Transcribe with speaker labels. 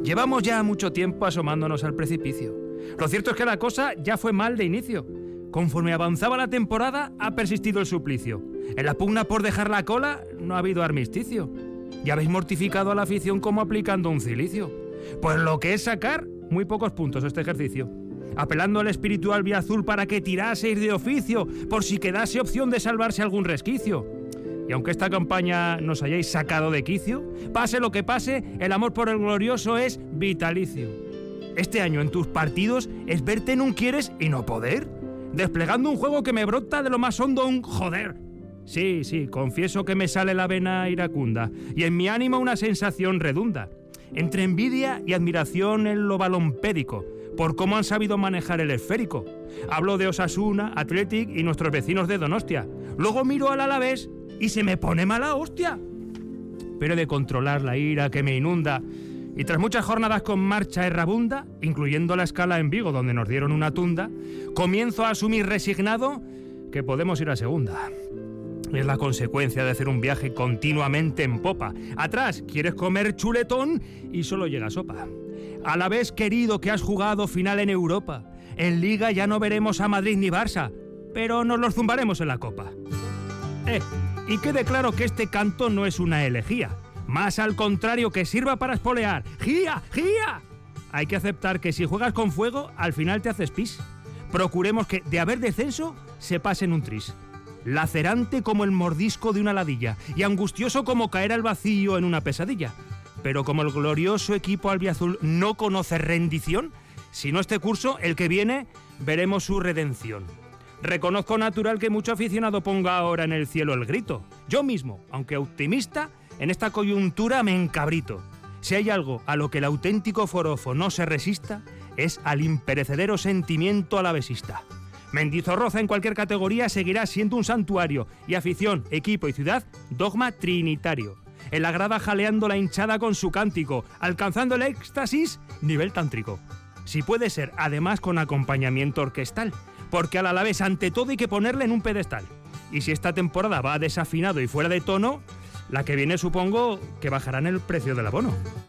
Speaker 1: Llevamos ya mucho tiempo asomándonos al precipicio. Lo cierto es que la cosa ya fue mal de inicio. Conforme avanzaba la temporada, ha persistido el suplicio. En la pugna por dejar la cola, no ha habido armisticio. Ya habéis mortificado a la afición como aplicando un cilicio. Pues lo que es sacar muy pocos puntos este ejercicio. Apelando al espíritu albiazul para que tiraseis de oficio, por si quedase opción de salvarse algún resquicio. Y aunque esta campaña nos hayáis sacado de quicio, pase lo que pase, el amor por el glorioso es vitalicio. Este año en tus partidos es verte en un quieres y no poder, desplegando un juego que me brota de lo más hondo un joder. Sí, confieso que me sale la vena iracunda y en mi ánimo una sensación redunda. Entre envidia y admiración en lo balompédico, por cómo han sabido manejar el esférico. Hablo de Osasuna, Athletic y nuestros vecinos de Donostia. Luego miro al Alavés y se me pone mala hostia. Pero he de controlar la ira que me inunda. Y tras muchas jornadas con marcha errabunda, incluyendo la escala en Vigo donde nos dieron una tunda, comienzo a asumir resignado que podemos ir a segunda. Es la consecuencia de hacer un viaje continuamente en popa. Atrás quieres comer chuletón y solo llega sopa. A la vez, querido, que has jugado final en Europa. En Liga ya no veremos a Madrid ni Barça, pero nos los zumbaremos en la Copa. Y quede claro que este canto no es una elegía. Más al contrario, que sirva para espolear. ¡Gía! ¡Gía! Hay que aceptar que si juegas con fuego, al final te haces pis. Procuremos que, de haber descenso, se pase en un tris. Lacerante como el mordisco de una ladilla y angustioso como caer al vacío en una pesadilla. Pero como el glorioso equipo albiazul no conoce rendición, si no este curso, el que viene, veremos su redención. Reconozco natural que mucho aficionado ponga ahora en el cielo el grito. Yo mismo, aunque optimista, en esta coyuntura me encabrito. Si hay algo a lo que el auténtico forofo no se resista, es al imperecedero sentimiento alavesista. Mendizorroza en cualquier categoría seguirá siendo un santuario y afición, equipo y ciudad, dogma trinitario. En la grada jaleando la hinchada con su cántico, alcanzando el éxtasis nivel tántrico. Si puede ser, además con acompañamiento orquestal, porque al Alavés ante todo hay que ponerle en un pedestal. Y si esta temporada va desafinado y fuera de tono, la que viene supongo que bajarán el precio del abono.